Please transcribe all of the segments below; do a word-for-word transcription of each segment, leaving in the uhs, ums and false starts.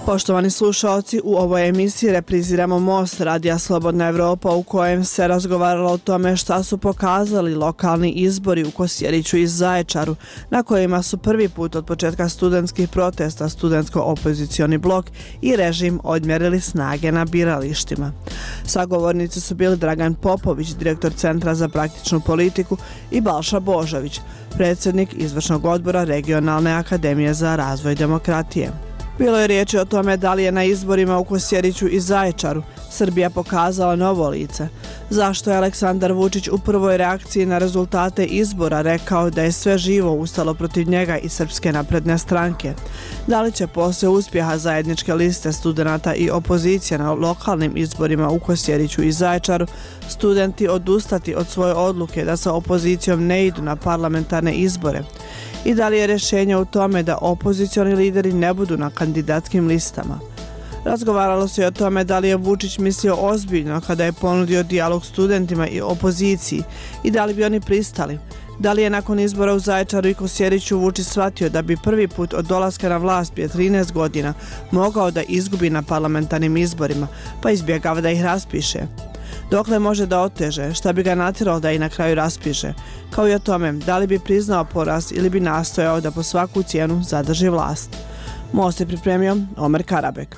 Poštovani slušalci, u ovoj emisiji repriziramo Most Radija Slobodna Evropa u kojem se razgovaralo o tome šta su pokazali lokalni izbori u Kosjeriću i Zaječaru, na kojima su prvi put od početka studentskih protesta studentsko-opozicioni blok i režim odmjerili snage na biralištima. Sagovornici su bili Dragan Popović, direktor Centra za praktičnu politiku, i Balša Božović, predsjednik izvršnog odbora Regionalne akademije za razvoj demokratije. Bilo je riječi o tome da li je na izborima u Kosjeriću i Zaječaru Srbija pokazala novo lice. Zašto je Aleksandar Vučić u prvoj reakciji na rezultate izbora rekao da je sve živo ustalo protiv njega i Srpske napredne stranke? Da li će posle uspjeha zajedničke liste studenata i opozicije na lokalnim izborima u Kosjeriću i Zaječaru studenti odustati od svoje odluke da sa opozicijom ne idu na parlamentarne izbore? I da li je rješenje u tome da opozicioni lideri ne budu na kandidatskim listama? Razgovaralo se i o tome da li je Vučić mislio ozbiljno kada je ponudio dijalog studentima i opoziciji i da li bi oni pristali. Da li je nakon izbora u Zaječaru i Kosjeriću Vučić shvatio da bi prvi put od dolaska na vlast prije trinaest godina mogao da izgubi na parlamentarnim izborima, pa izbjegava da ih raspiše? Dokle može da oteže, šta bi ga natjeralo da i na kraju raspiše, kao i o tome da li bi priznao poraz ili bi nastojao da po svaku cijenu zadrži vlast. Most je pripremio Omer Karabek.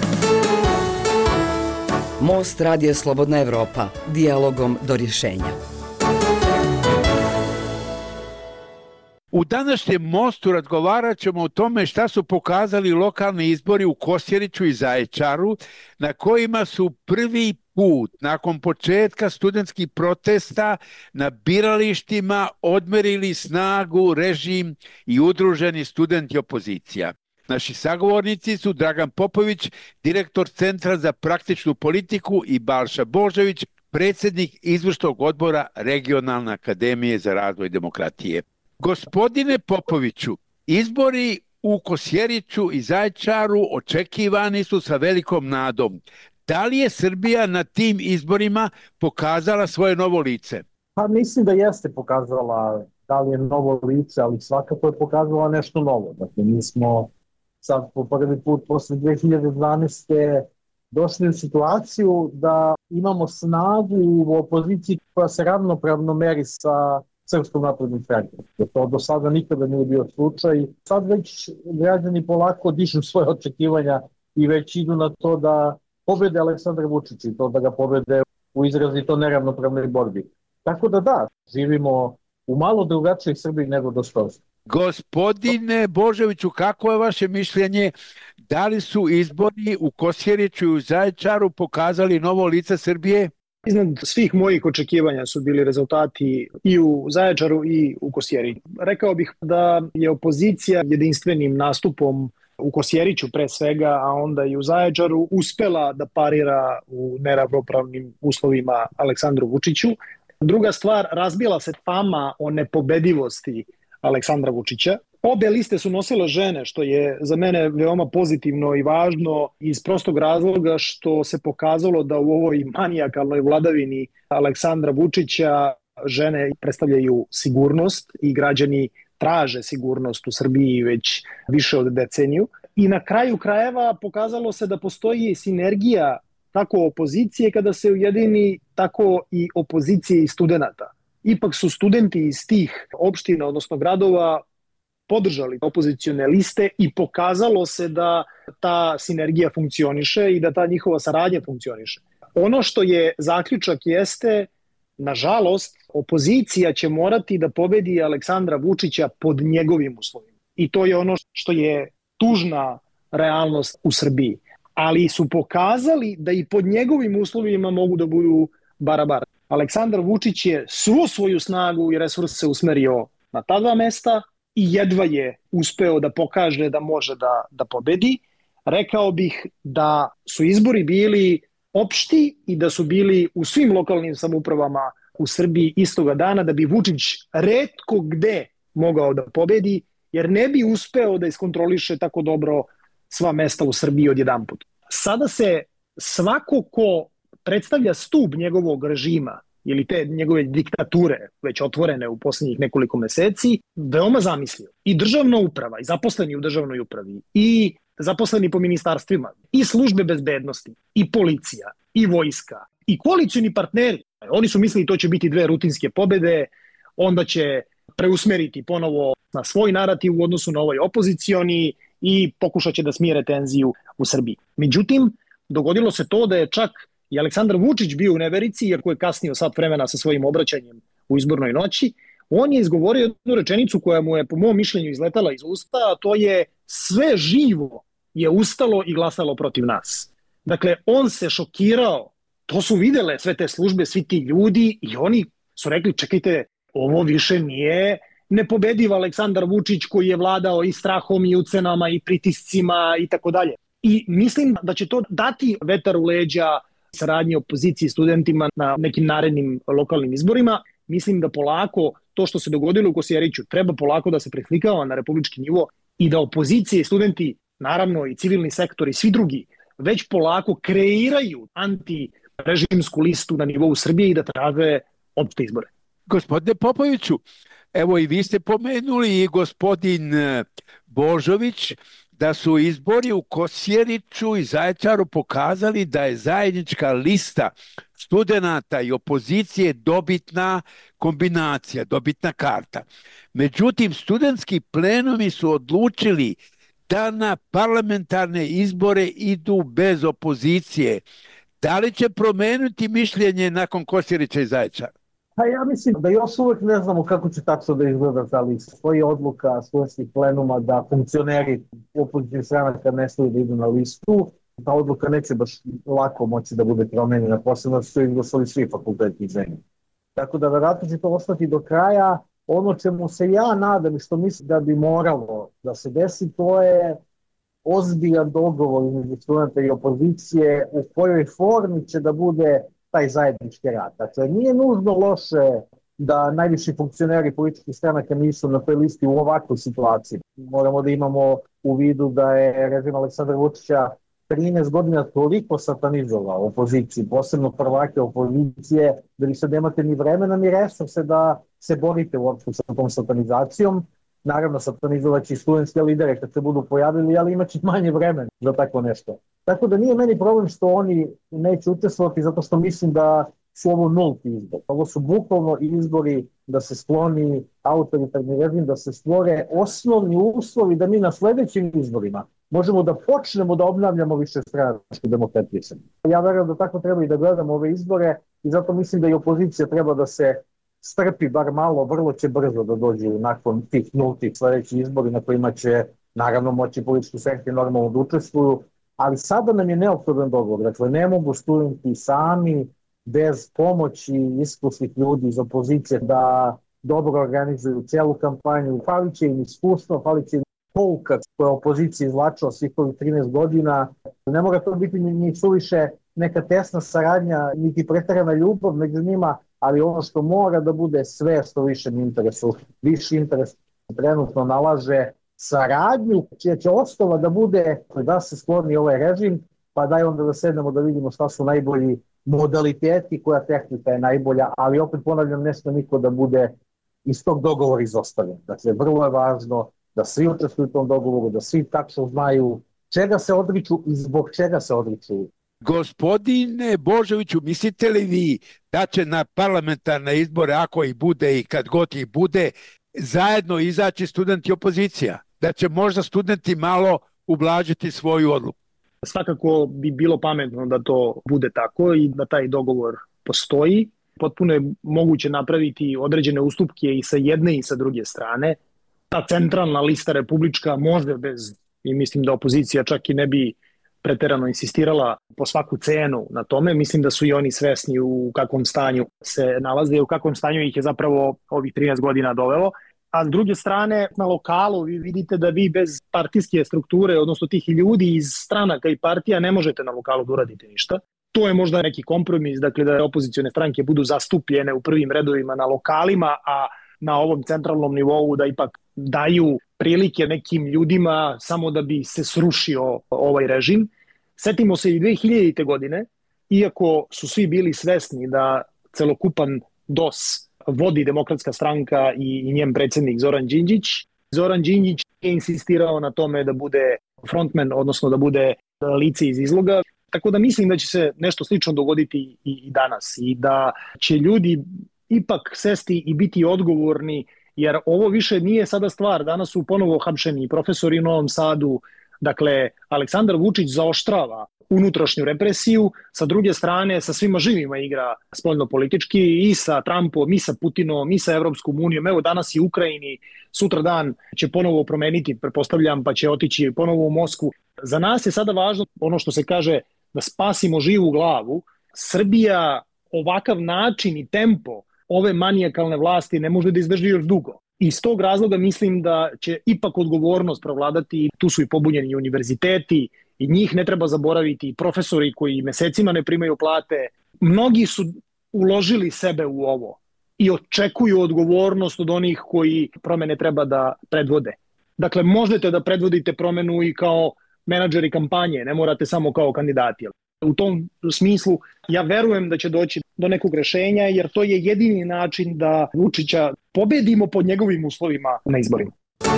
Most Radija Slobodna Evropa, dijalogom do rješenja. U današnjem Mostu razgovarat ćemo o tome šta su pokazali lokalni izbori u Kosjeriću i Zaječaru, na kojima su prvi put nakon početka studentskih protesta na biralištima odmerili snagu režim i udruženi studenti opozicija. Naši sagovornici su Dragan Popović, direktor Centra za praktičnu politiku, i Balša Božović, predsjednik izvršnog odbora Regionalne akademije za razvoj demokratije. Gospodine Popoviću, izbori u Kosjeriću i Zaječaru očekivani su sa velikom nadom. Da li je Srbija na tim izborima pokazala svoje novo lice? Pa mislim da jeste pokazala da li je novo lice, ali svakako je pokazala nešto novo. Dakle, mi smo sad po prvi put posle dve hiljade dvanaeste. došli u situaciju da imamo snagu u opoziciji koja se ravnopravno meri sa Srpskom naprednom strankom. To do sada nikada nije bio slučaj. Sad već građani polako dižu svoje očekivanja i već idu na to da pobede Aleksandra Vučića i to da ga pobede u izrazito neravnopravnoj borbi. Tako da da, živimo u malo drugačijoj Srbiji nego do skoro. Gospodine Božoviću, kako je vaše mišljenje? Da li su izbori u Kosjeriću i u Zaječaru pokazali novo lice Srbije? Iznad svih mojih očekivanja su bili rezultati i u Zaječaru i u Kosjeriću. Rekao bih da je opozicija jedinstvenim nastupom u Kosjeriću pre svega, a onda i u Zaječaru, uspela da parira u neravnopravnim uslovima Aleksandru Vučiću. Druga stvar, razbila se fama o nepobedivosti Aleksandra Vučića. Obe liste su nosile žene, što je za mene veoma pozitivno i važno iz prostog razloga što se pokazalo da u ovoj manijakalnoj vladavini Aleksandra Vučića žene predstavljaju sigurnost i građani traže sigurnost u Srbiji već više od deceniju. I na kraju krajeva pokazalo se da postoji sinergija kako opozicije kada se ujedini, tako i opozicije i studenata. Ipak su studenti iz tih opština, odnosno gradova, podržali opozicione liste i pokazalo se da ta sinergija funkcioniše i da ta njihova saradnja funkcioniše. Ono što je zaključak jeste, nažalost, opozicija će morati da pobedi Aleksandra Vučića pod njegovim uslovima. I to je ono što je tužna realnost u Srbiji. Ali su pokazali da i pod njegovim uslovima mogu da budu barabar. Aleksandar Vučić je svu svoju snagu i resurse usmerio na ta dva mesta i jedva je uspeo da pokaže da može da, da pobedi. Rekao bih da su izbori bili opšti i da su bili u svim lokalnim samoupravama u Srbiji istoga dana, da bi Vučić retko gde mogao da pobedi, jer ne bi uspeo da iskontroliše tako dobro sva mesta u Srbiji odjedanput. Sada se svako ko predstavlja stub njegovog režima ili te njegove diktature, već otvorene u posljednjih nekoliko meseci, veoma zamislio. I državna uprava, i zaposleni u državnoj upravi, i zaposleni po ministarstvima, i službe bezbednosti, i policija, i vojska, i koalicioni partneri. Oni su mislili to će biti dve rutinske pobede, onda će preusmeriti ponovo na svoj narativ u odnosu na ovaj opozicioni i pokušat će da smire tenziju u Srbiji. Međutim, dogodilo se to da je čak i Aleksandar Vučić bio u neverici, iako je kasnio sat vremena sa svojim obraćanjem u izbornoj noći. On je izgovorio jednu rečenicu koja mu je po mom mišljenju izletala iz usta, a to je sve živo je ustalo i glasalo protiv nas. Dakle, on se šokirao, to su videle sve te službe, svi ti ljudi i oni su rekli, čekajte, ovo više nije nepobediv Aleksandar Vučić koji je vladao i strahom i ucenama i pritiscima i tako dalje. I mislim da će to dati vetar u leđa saradnje opozicije i studentima na nekim narednim lokalnim izborima. Mislim da polako to što se dogodilo u Kosjeriću treba polako da se preslikava na republički nivo i da opozicije i studenti, naravno i civilni sektor i svi drugi, već polako kreiraju antirežimsku listu na nivou Srbije i da traže opšte izbore. Gospodine Popoviću, evo i vi ste pomenuli i gospodin Božović da su izbori u Kosjeriću i Zaječaru pokazali da je zajednička lista studenata i opozicije dobitna kombinacija, dobitna karta. Međutim, studentski plenumi su odlučili da na parlamentarne izbore idu bez opozicije. Da li će promenuti mišljenje nakon Kosjerića i Zaječara? Pa ja mislim da još uvek ne znamo kako će tačno da izgleda ta lista. Stoji odluka studentskih plenuma da funkcioneri opozicijnih stranaka ne smiju da idu na listu. Ta odluka neće baš lako moći da bude promenjena, posebno su izglasali svi fakulteti i zemlje. Tako da verovatno će to ostati do kraja. Ono čemu se ja nadam i što mislim da bi moralo da se desi, to je ozbiljan dogovor između studenta i opozicije u kojoj formi će da bude taj zajednički rad. Dakle, nije nužno loše da najviši funkcioneri političkih stranaka nisu na toj listi u ovakvoj situaciji. Moramo da imamo u vidu da je režim Aleksandra Vučića trinaest godina toliko satanizovao opoziciju, posebno prvake opozicije, da vi sad nemate ni vremena ni resurse da se borite uopšte sa tom satanizacijom. Naravno, satanizovaći studentske lidere kad se budu pojavili, ali imaće manje vremena za tako nešto. Tako da nije meni problem što oni neće učestvovati, zato što mislim da su ovo nulti izbor. Ovo su bukvalno izbori da se skloni autoritarni režim, da se stvore osnovni uslovi da mi na sledećim izborima možemo da počnemo da obnavljamo više stranačku demokratiju. Ja verujem da tako treba i da gledamo ove izbore i zato mislim da i opozicija treba da se strpi bar malo, vrlo će brzo da dođu nakon tih nultih sledećih izbori na kojima će naravno moći politički stranke normalno da učestvuju, ali sada nam je neophodan dogovor. Dakle, ne mogu studenti sami bez pomoći iskusnih ljudi iz opozicije da dobro organizuju celu kampanju. Fali će im iskustvo, fali će im pouka koja opozicija izvlačila svih ovih trinaest godina. Ne mora to biti ni, ni suviše neka tesna saradnja, niti preterana ljubav među njima, ali ono što mora da bude sve što višem interesu, viši interes trenutno nalaže saradnju, čija će osnova da bude da se skloni ovaj režim, pa daj onda da sednemo da vidimo šta su najbolji modaliteti, koja tehnika je najbolja, ali opet ponavljam, ne sme niko da bude iz tog dogovora izostavljen. Dakle, vrlo je važno da svi učestvuju u tom dogovoru, da svi tačno znaju čega se odriču i zbog čega se odriču. Gospodine Božoviću, mislite li vi da će na parlamentarne izbore, ako ih bude i kad god ih bude, zajedno izaći studenti opozicija? Da će možda studenti malo ublažiti svoju odluku? Svakako bi bilo pametno da to bude tako i da taj dogovor postoji. Potpuno je moguće napraviti određene ustupke i sa jedne i sa druge strane. Ta centralna lista republička može bez, i mislim da opozicija čak i ne bi preterano insistirala po svaku cenu na tome. Mislim da su i oni svesni u kakvom stanju se nalaze i u kakvom stanju ih je zapravo ovih trinaest godina dovelo. A s druge strane, na lokalu vi vidite da vi bez partijske strukture, odnosno tih ljudi iz stranaka i partija, ne možete na lokalu da uradite ništa. To je možda neki kompromis, dakle da opozicione stranke budu zastupljene u prvim redovima na lokalima, a na ovom centralnom nivou da ipak daju prilike nekim ljudima samo da bi se srušio ovaj režim. Setimo se i dve hiljadite. godine, iako su svi bili svesni da celokupan D O S vodi Demokratska stranka i, i njen predsjednik Zoran Đinđić. Zoran Đinđić je insistirao na tome da bude frontman, odnosno da bude lice iz izloga. Tako da mislim da će se nešto slično dogoditi i, i danas i da će ljudi ipak sesti i biti odgovorni, jer ovo više nije sada stvar. Danas su ponovo hapšeni profesori u Novom Sadu. Dakle, Aleksandar Vučić zaoštrava unutrašnju represiju, sa druge strane sa svima živima igra spoljno-politički i sa Trumpom, i sa Putinom, i sa Evropskom unijom. Evo danas i u Ukrajini, sutra dan će ponovo promeniti, pretpostavljam, pa će otići ponovo u Moskvu. Za nas je sada važno ono što se kaže da spasimo živu glavu. Srbija ovakav način i tempo ove manijakalne vlasti ne može da izdrži još dugo. Iz tog razloga mislim da će ipak odgovornost provladati. Tu su i pobunjeni univerziteti i njih ne treba zaboraviti, profesori koji mesecima ne primaju plate. Mnogi su uložili sebe u ovo i očekuju odgovornost od onih koji promene treba da predvode. Dakle, možete da predvodite promenu i kao menadžeri kampanje, ne morate samo kao kandidati. U tom smislu ja verujem da će doći do nekog rešenja, jer to je jedini način da Vučića pobedimo pod njegovim uslovima na izborima.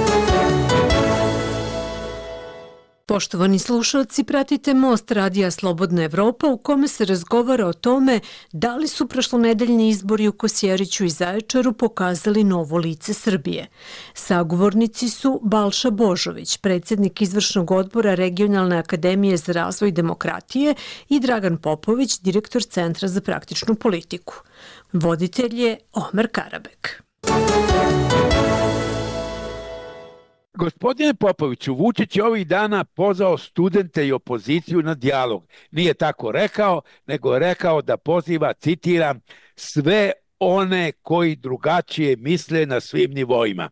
Poštovani slušalci, pratite Most radija Slobodna Evropa u kome se razgovara o tome da li su prošlonedeljni izbori u Kosjeriću i Zaječaru pokazali novo lice Srbije. Sagovornici su Balša Božović, predsjednik izvršnog odbora Regionalne akademije za razvoj demokratije, i Dragan Popović, direktor Centra za praktičnu politiku. Voditelj je Omer Karabek. Gospodine Popoviću, Vučić je ovih dana pozvao studente i opoziciju na dijalog. Nije tako rekao, nego je rekao da poziva, citiram, sve one koji drugačije misle na svim nivoima.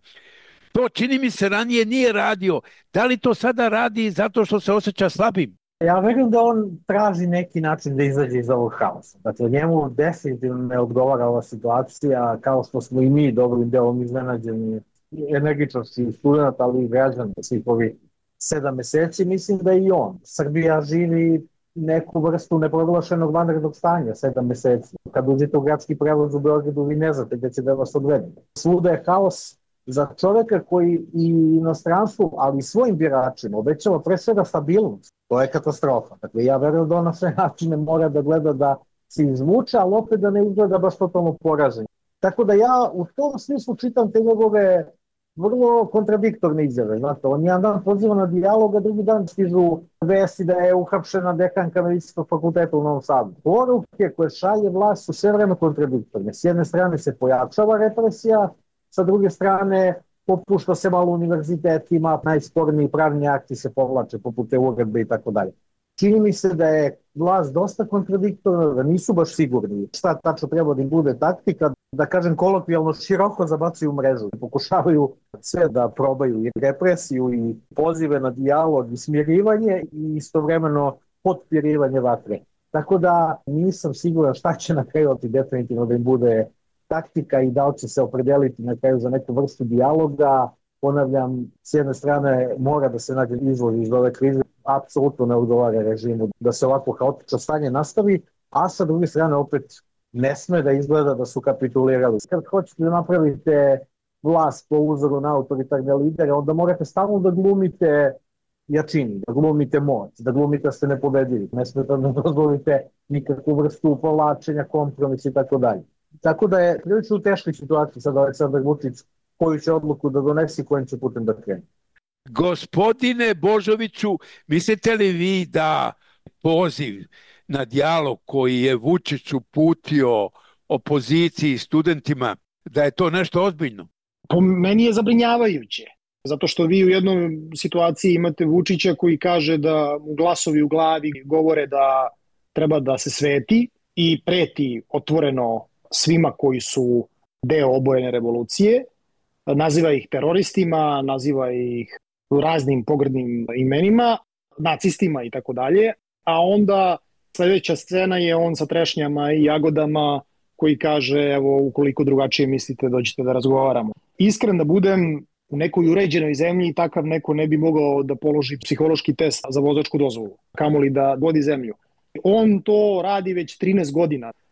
To čini mi se ranije nije radio. Da li to sada radi zato što se osjeća slabim? Ja verujem da on traži neki način da izađe iz ovog haosa. Dakle, njemu definitivno ne odgovara ova situacija, kao što smo i mi dobrim delom iznenađeni energičnosti studenta, ali i građana svih ovih sedam meseci. Mislim da i on. Srbija živi neku vrstu neproglašenog vanrednog stanja sedam meseci. Kad uđete u gradski prevoz u Beogradu, vi ne znate gde će da vas odvede. Svuda je haos. Za čoveka koji i inostranstvu, ali i svojim biračima obećava pre svega stabilnost, to je katastrofa. Dakle, ja verujem da on na sve načine mora da gleda da se izvuče, ali opet da ne izgleda baš totalno poražen. Tako da ja u tom smislu čitam te njegove vrlo kontradiktorne izjave. Znate, on jedan dan poziva na dijalog, a drugi dan stižu vesti da je uhapšena dekanka Medicinskog fakulteta u Novom Sadu. Poruke koje šalje vlast su sve vreme kontradiktorne. S jedne strane se pojačava represija, sa druge strane popušta se malo univerzitetima, najsporniji pravni akti se povlače poput te uredbe i tako dalje. Čini mi se da je vlast dosta kontradiktorna, da nisu baš sigurni šta tačno treba da im bude taktika, da kažem kolokvijalno široko zabacuju mrežu. Pokušavaju sve da probaju i represiju i pozive na dijalog i smirivanje i istovremeno potpirivanje vatre. Tako da nisam siguran šta će na kraju oti definitivno da im bude taktika i da li će se opredeliti na kraju za neku vrstu dijaloga. Ponavljam, s jedne strane mora da se nađe izlaz iz ove krize, apsolutno ne odgovara režimu da se ovako haotično stanje nastavi, a sa druge strane opet ne sme da izgleda da su kapitulirali. Kad hoćete da napravite vlast po uzoru na autoritarne lidere, onda morate stalno da glumite jačini, da glumite moć, da glumite da ste nepobedivi. Ne smete da dozvolite nikakvu vrstu povlačenja, kompromisa i tako dalje. Tako da je prilično u teškoj situaciji sad Aleksandar Vučić koju će odluku da donesi i kojim će putem da krene. Gospodine Božoviću, mislite li vi da poziv na dijalog koji je Vučić uputio opoziciji i studentima, da je to nešto ozbiljno? Po meni je zabrinjavajuće, zato što vi u jednoj situaciji imate Vučića koji kaže da mu glasovi u glavi govore da treba da se sveti i preti otvoreno svima koji su deo obojene revolucije, naziva ih teroristima, naziva ih raznim pogrdnim imenima, nacistima i tako dalje, a onda sledeća scena je on sa trešnjama i jagodama koji kaže, evo, ukoliko drugačije mislite, dođite da razgovaramo. Iskren da budem, u nekoj uređenoj zemlji takav neko ne bi mogao da položi psihološki test za vozačku dozvolu, kamoli da vodi zemlju. On to radi već trinaest godina.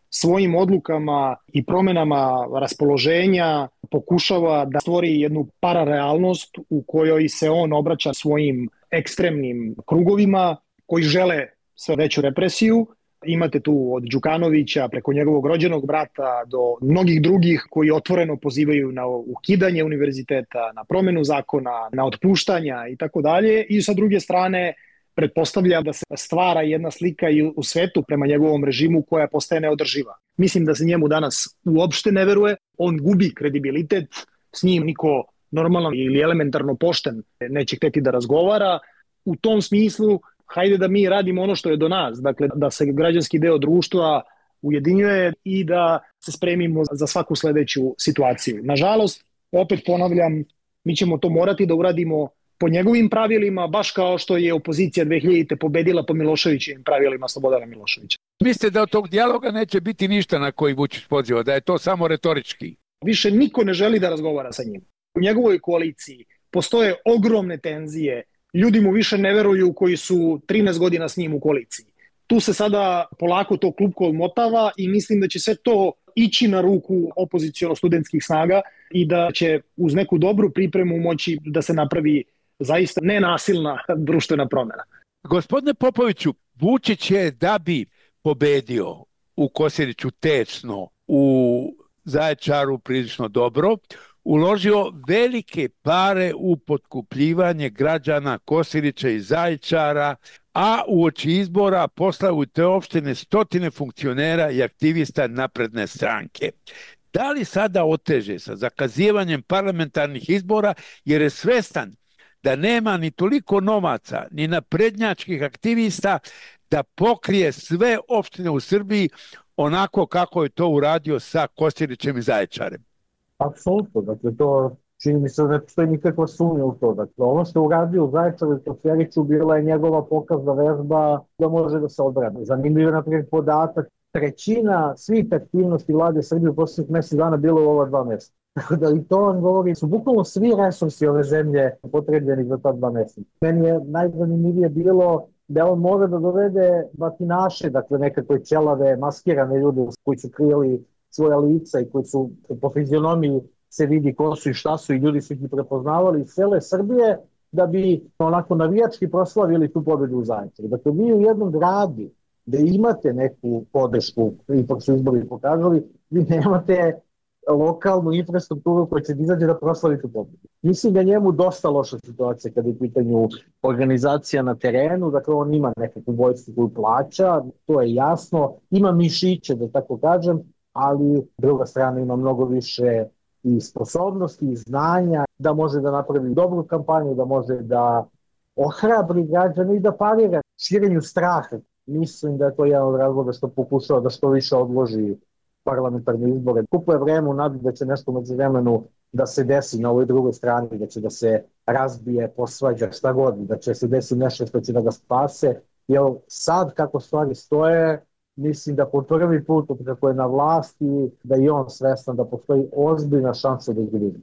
svojim odlukama i promenama raspoloženja pokušava da stvori jednu pararealnost u kojoj se on obraća svojim ekstremnim krugovima koji žele sve veću represiju. Imate tu od Đukanovića preko njegovog rođenog brata do mnogih drugih koji otvoreno pozivaju na ukidanje univerziteta, na promenu zakona, na otpuštanja i tako dalje. I sa druge strane pretpostavlja da se stvara jedna slika i u svetu prema njegovom režimu koja postaje neodrživa. Mislim da se njemu danas uopšte ne veruje, on gubi kredibilitet, s njim niko normalno ili elementarno pošten neće hteti da razgovara. U tom smislu, hajde da mi radimo ono što je do nas, dakle da se građanski deo društva ujedinjuje i da se spremimo za svaku sledeću situaciju. Nažalost, opet ponavljam, mi ćemo to morati da uradimo po njegovim pravilima, baš kao što je opozicija dve hiljadite pobedila po Miloševićevim pravilima Slobodana Miloševića. Mislite da od tog dijaloga neće biti ništa na koji Vučić poziva, da je to samo retorički? Više niko ne želi da razgovara sa njim. U njegovoj koaliciji postoje ogromne tenzije, ljudi mu više ne veruju koji su trinaest godina s njim u koaliciji. Tu se sada polako to klupko odmotava i mislim da će sve to ići na ruku opoziciono-studentskih snaga i da će uz neku dobru pripremu moći da se napravi zaista nenasilna društvena promjena. Gospodine Popoviću, Vučić je da bi pobedio u Kosjeriću tesno, u Zaječaru prilično dobro, uložio velike pare u potkupljivanje građana Kosjerića i Zaječara, a uoči izbora poslao u te opštine stotine funkcionera i aktivista napredne stranke. Da li sada oteže sa zakazivanjem parlamentarnih izbora jer je svestan da nema ni toliko novaca ni naprednjačkih aktivista da pokrije sve opštine u Srbiji onako kako je to uradio sa Kosjerićem i Zaječarem? Apsolutno, dakle to čini mi se da ne postoji nikakva sumnja u to. Dakle, ono što je uradio u Zaječaru i Kosjeriću bila je njegova pokazna vežba da može da se odbrani. Zanimljiv je naprijed podatak, trećina svih aktivnosti vlade Srbije u posljednjih mjesec dana bilo u ova dva mjeseca. Tako da i to vam govori, su bukvalno svi resursi ove zemlje potrebljeni za ta dva mjeseca. Meni je najzanimljivije bilo da on može da dovede batinaše, dakle nekakve ćelave, maskirane ljude koji su krili svoja lica i koji su po fizionomiji se vidi ko su i šta su i ljudi su ih prepoznavali iz cele Srbije da bi onako navijački proslavili tu pobedu u Zaječaru. Dakle, vi u jednom gradu da imate neku podršku, ipak su izbori pokazali, vi nemate lokalnu infrastrukturu koja će izađe da proslavi tu pobedu. Mislim da njemu dosta loša situacija kada je u pitanju organizacija na terenu, dakle on ima nekakvu vojsku koju plaća, to je jasno, ima mišiće da tako kažem, ali druga strana ima mnogo više i sposobnosti i znanja da može da napravi dobru kampanju, da može da ohrabri građane i da parira širenju straha. Mislim da je to jedan od razloga što pokušava da što više odloži parlamentarne izbore. Kupuje vreme u nadu da će nešto među vremenu da se desi na ovoj drugoj strani, da će da se razbije, posvađa, šta god, da će se desi nešto što će da ga spase. Jer sad kako stvari stoje, mislim da po prvi put kako je na vlasti, da je on svestan da postoji ozbiljna šansa da izgubi.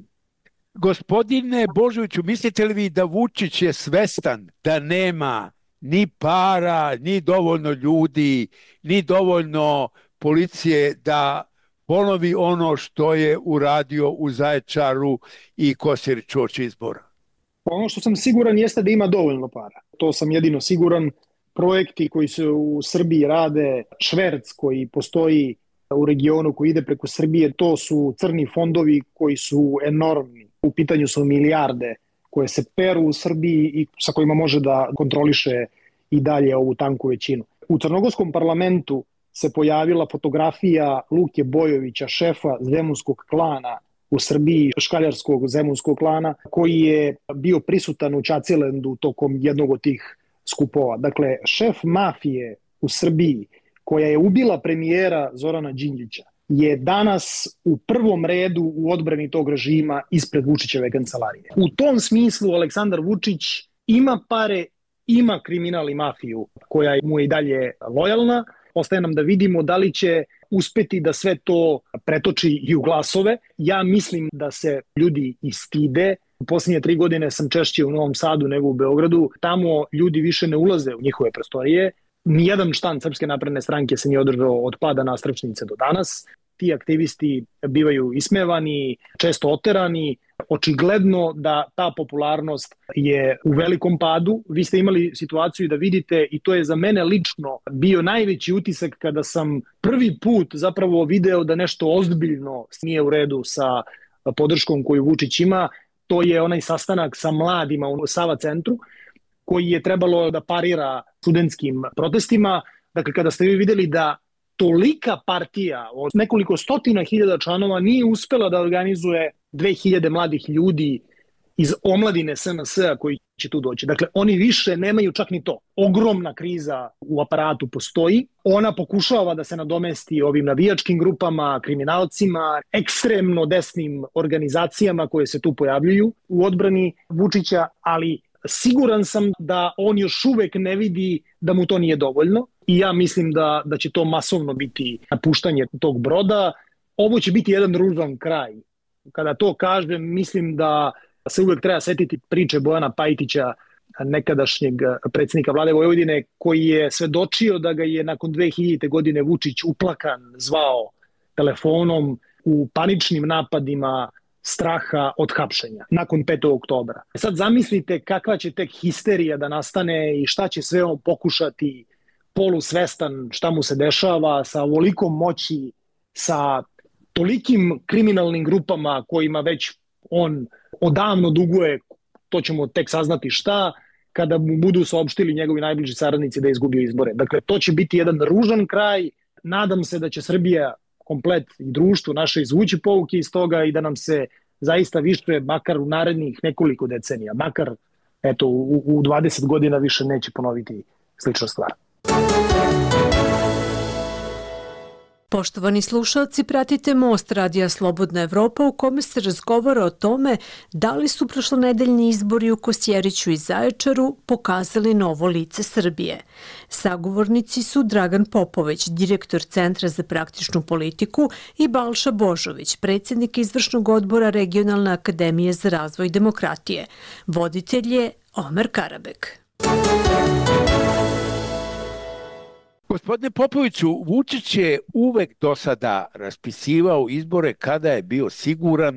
Gospodine Božoviću, mislite li vi da Vučić je svestan da nema ni para, ni dovoljno ljudi, ni dovoljno policije da ponovi ono što je uradio u Zaječaru i Kosjeriću uoči izbora? Ono što sam siguran jeste da ima dovoljno para. To sam jedino siguran. Projekti koji se u Srbiji rade, šverc koji postoji u regionu koji ide preko Srbije, to su crni fondovi koji su enormni. U pitanju su milijarde koje se peru u Srbiji i sa kojima može da kontroliše i dalje ovu tanku većinu. U crnogorskom parlamentu se pojavila fotografija Luke Bojovića, šefa zemunskog klana u Srbiji, škaljarskog zemunskog klana, koji je bio prisutan u Čacilendu tokom jednog od tih skupova. Dakle, šef mafije u Srbiji, koja je ubila premijera Zorana Đinđića, je danas u prvom redu u odbrani tog režima ispred Vučićeve kancelarije. U tom smislu Aleksandar Vučić ima pare, ima kriminal i mafiju koja mu je i dalje lojalna. Ostaje nam da vidimo da li će uspeti da sve to pretoči i u glasove. Ja mislim da se ljudi i stide. U posljednje tri godine sam češće u Novom Sadu nego u Beogradu. Tamo ljudi više ne ulaze u njihove prostorije. Nijedan štand Srpske napredne stranke se nije održao od pada Nastrešnice do danas. Ti aktivisti bivaju ismevani, često oterani. Očigledno da ta popularnost je u velikom padu. Vi ste imali situaciju da vidite, i to je za mene lično bio najveći utisak kada sam prvi put zapravo video da nešto ozbiljno nije u redu sa podrškom koju Vučić ima. To je onaj sastanak sa mladima u Sava centru, koji je trebalo da parira studentskim protestima. Dakle, kada ste vi videli da tolika partija od nekoliko stotina hiljada članova nije uspela da organizuje dve hiljade mladih ljudi iz omladine S N S-a koji će tu doći. Dakle, oni više nemaju čak ni to. Ogromna kriza u aparatu postoji. Ona pokušava da se nadomesti ovim navijačkim grupama, kriminalcima, ekstremno desnim organizacijama koje se tu pojavljuju u odbrani Vučića, ali siguran sam da on još uvek ne vidi da mu to nije dovoljno i ja mislim da, da će to masovno biti napuštanje tog broda. Ovo će biti jedan ružan kraj. Kada to kažem, mislim da se uvek treba setiti priče Bojana Pajtića, nekadašnjeg predsjednika vlade Vojvodine, koji je svedočio da ga je nakon dve hiljadite godine Vučić uplakan zvao telefonom u paničnim napadima straha od hapšenja nakon petog oktobra. Sad zamislite kakva će tek histerija da nastane i šta će sve on pokušati, polusvestan šta mu se dešava, sa ovolikom moći, sa tolikim kriminalnim grupama kojima već on odavno duguje, to ćemo tek saznati šta, kada mu budu saopštili njegovi najbliži saradnici da je izgubio izbore. Dakle, to će biti jedan ružan kraj. Nadam se da će Srbija komplet i društvo naše izvući pouke iz toga i da nam se zaista više, makar u narednih nekoliko decenija, makar eto, u, u dvadeset godina više neće ponoviti slična stvar. Poštovani slušalci, pratite Most Radija Slobodna Evropa u kome se razgovara o tome da li su prošlonedeljni izbori u Kosjeriću i Zaječaru pokazali novo lice Srbije. Sagovornici su Dragan Popović, direktor Centra za praktičnu politiku, i Balša Božović, predsjednik izvršnog odbora Regionalne akademije za razvoj demokratije. Voditelj je Omer Karabek. Gospodine Popoviću, Vučić je uvek do sada raspisivao izbore kada je bio siguran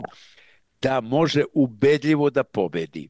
da može ubedljivo da pobedi.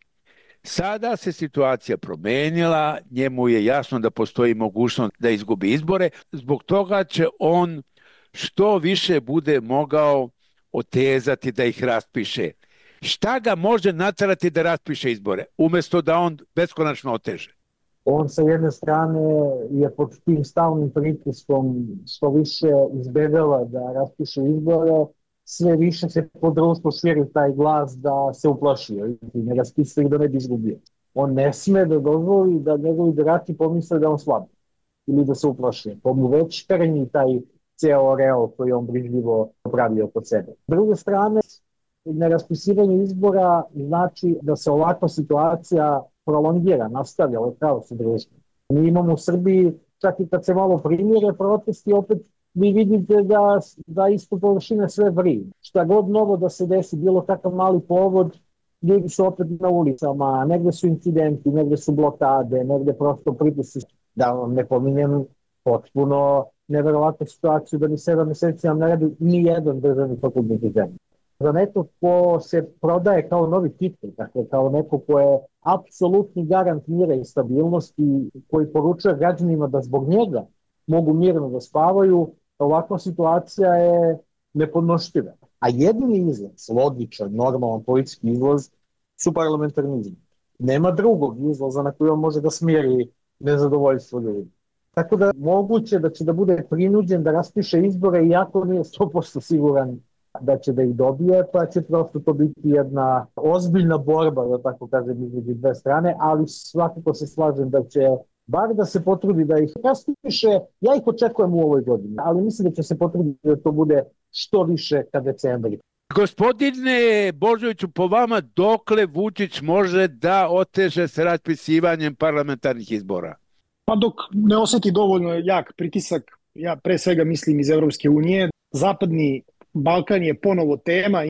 Sada se situacija promenila, njemu je jasno da postoji mogućnost da izgubi izbore, zbog toga će on što više bude mogao otezati da ih raspiše. Šta ga može naterati da raspiše izbore, umjesto da on beskonačno oteže? On sa jedne strane je pod tim stalnim pritiskom što više izbegava da raspiše izbore, sve više se po društvu širi taj glas da se uplašio i ne raspisuje i da ne bi izgubio. On ne sme da dozvoli da njegovi birači pomisle da on slab ili da se uplašio. To mu već krnji taj ceo real koji on brižljivo pravio kod sebe. S druge strane, neraspisivanje izbora znači da se ovakva situacija prolongira, nastavlja, ovo je pravo se društvo. Mi imamo u Srbiji, čak i kad se malo primire protesti, opet vi vidite da, da isto površine sve vrije. Šta god novo da se desi, bilo kakav mali povod, ljudi su opet na ulicama, negde su incidenti, negde su blokade, negde prosto pritisci. Da vam ne pominjem potpuno neverovatnu situaciju da ni sedam meseci nam ne radi ni jedan državni fakultet u zemlji. Za neko ko se prodaje kao novi titul, dakle kao neko ko je apsolutni garant mira i stabilnosti, koji poručuje građanima da zbog njega mogu mirno da spavaju, ovakva situacija je nepodnošljiva. A jedini izlaz, logičan, normalan politički izlaz, su parlamentarni izbori. Nema drugog izlaza na koji on može da smiri nezadovoljstvo ljudi. Tako da moguće da će da bude prinuđen da raspiše izbore, iako nije sto posto siguran da će da ih dobije, pa će prosto to biti jedna ozbiljna borba, da tako kažem, između dve strane, ali svakako se slažem da će bar da se potrudi da ih raspiše. Ja ih očekujem u ovoj godini, ali mislim da će se potruditi da to bude što više ka decembri. Gospodine Božoviću, po vama dokle Vučić može da oteže s raspisivanjem parlamentarnih izbora? Pa dok ne osjeti dovoljno jak pritisak, ja pre svega mislim iz Evropske unije, zapadni Balkan je ponovo tema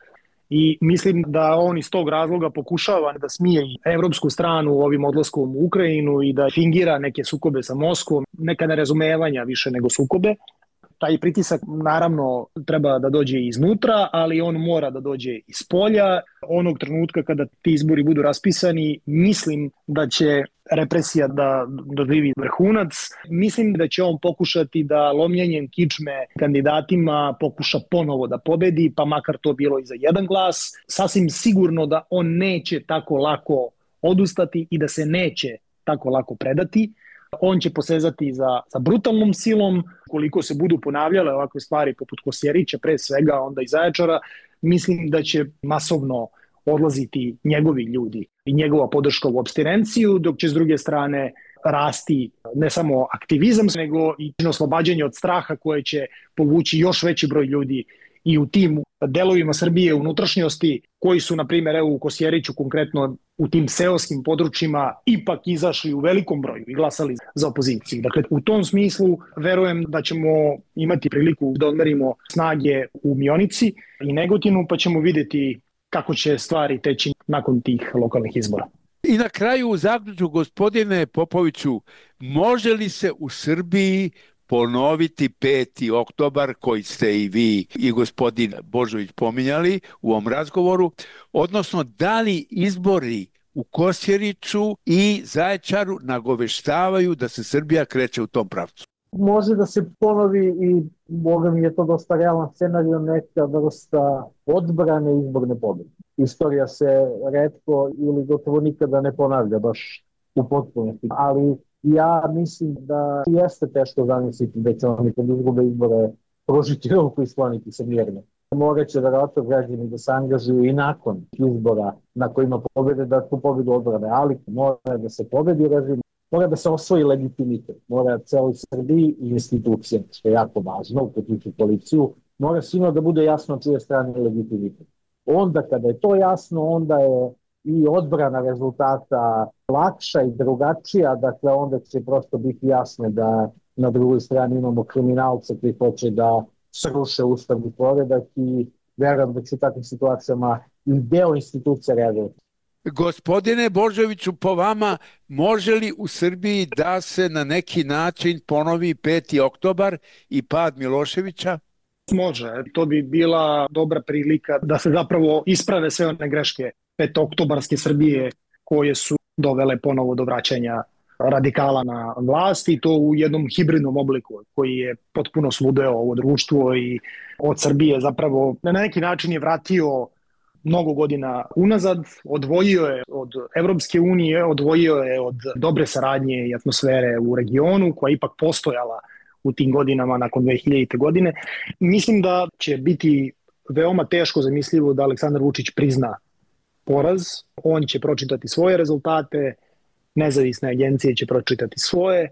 I mislim da on iz tog razloga pokušava da smije evropsku stranu ovim odlaskom u Ukrajinu i da fingira neke sukobe sa Moskvom, neka nerazumevanja više nego sukobe. Taj pritisak naravno treba da dođe iznutra, ali on mora da dođe iz polja. Onog trenutka kada ti izbori budu raspisani, mislim da će represija da doživi vrhunac. Mislim da će on pokušati da lomljenjem kičme kandidatima pokuša ponovo da pobedi, pa makar to bilo i za jedan glas. Sasvim sigurno da on neće tako lako odustati i da se neće tako lako predati. On će posezati za, za brutalnom silom. Koliko se budu ponavljale ovakve stvari poput Kosjerića, pre svega onda i Zaječara, mislim da će masovno odlaziti njegovi ljudi i njegova podrška u apstinenciju, dok će s druge strane rasti ne samo aktivizam, nego i oslobađanje od straha koje će povući još veći broj ljudi i u tim delovima Srbije unutrašnjosti koji su, na primjer, evo u Kosjeriću konkretno u tim seoskim područjima ipak izašli u velikom broju i glasali za opoziciju. Dakle, u tom smislu verujem da ćemo imati priliku da odmerimo snage u Mionici i Negotinu, pa ćemo vidjeti kako će stvari teći nakon tih lokalnih izbora. I na kraju u zaključku, gospodine Popoviću, može li se u Srbiji ponoviti peti oktobar koji ste i vi i gospodin Božović pominjali u ovom razgovoru, odnosno da li izbori u Kosjeriću i Zaječaru nagoveštavaju da se Srbija kreće u tom pravcu? Može da se ponovi i Boga mi je to dosta realan scenarij, neka vrsta odbrane izborne pobjede. Istorija se retko ili gotovo nikada ne ponavlja baš u potpunosti, ali ja mislim da jeste teško zamisliti da će oni kad izgube izbore prožiti ruku i skloniti se mirno. Morat će verovatno građani da se angažuju i nakon izbora na kojima pobede da tu pobedu odbrane, ali mora da se pobedi režim, mora da se osvoji legitimitet, mora celoj Srbiji i institucije, što je jako važno, uključujući policiju, mora svima da bude jasno čije strane legitimitet. Onda kada je to jasno, onda je i odbrana rezultata lakša i drugačija, dakle onda će prosto biti jasno da na drugoj strani imamo kriminalce koji hoće da sruše ustavni poredak i verujem da će u takvim situacijama i deo institucija reagovati. Gospodine Božoviću, po vama, može li u Srbiji da se na neki način ponovi peti oktobar i pad Miloševića? Može, to bi bila dobra prilika da se zapravo isprave sve one greške petooktobarske Srbije koje su dovele ponovo do vraćanja radikala na vlast i to u jednom hibridnom obliku koji je potpuno sludeo ovo društvo i od Srbije zapravo na neki način je vratio mnogo godina unazad, odvojio je od Evropske unije, odvojio je od dobre saradnje i atmosfere u regionu koja je ipak postojala u tim godinama nakon dve hiljadite. godine. Mislim da će biti veoma teško zamislivo da Aleksandar Vučić prizna poraz. On će pročitati svoje rezultate, nezavisne agencije će pročitati svoje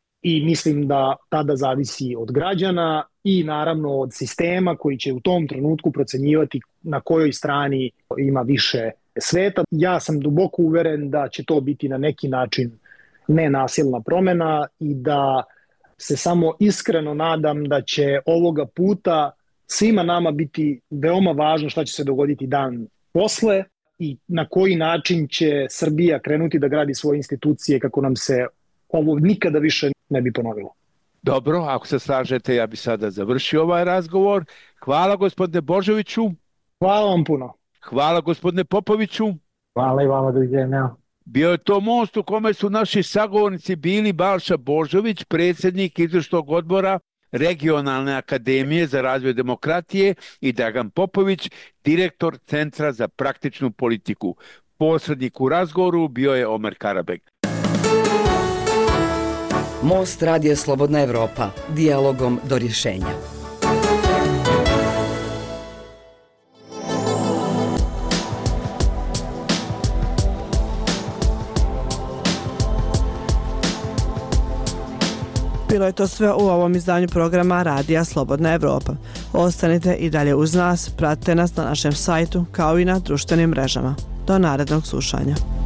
i mislim da tada zavisi od građana i naravno od sistema koji će u tom trenutku procenjivati na kojoj strani ima više sveta. Ja sam duboko uveren da će to biti na neki način nenasilna promena i da se samo iskreno nadam da će ovoga puta svima nama biti veoma važno šta će se dogoditi dan posle i na koji način će Srbija krenuti da gradi svoje institucije kako nam se ovo nikada više ne bi ponovilo. Dobro, ako se slažete, ja bi sada završio ovaj razgovor. Hvala gospodine Božoviću. Hvala vam puno. Hvala gospodine Popoviću. Hvala i vama, doviđenja. Bio je to most u kome su naši sagovornici bili Balša Božović, predsjednik izvršnog odbora Regionalne akademije za razvoj demokratije i Dragan Popović, direktor Centra za praktičnu politiku. Posrednik u razgovoru bio je Omer Karabeg. Most Radija Slobodna Evropa. Dijalogom do rješenja. Bilo je to sve u ovom izdanju programa Radija Slobodna Evropa. Ostanite i dalje uz nas, pratite nas na našem sajtu kao i na društvenim mrežama. Do narednog slušanja.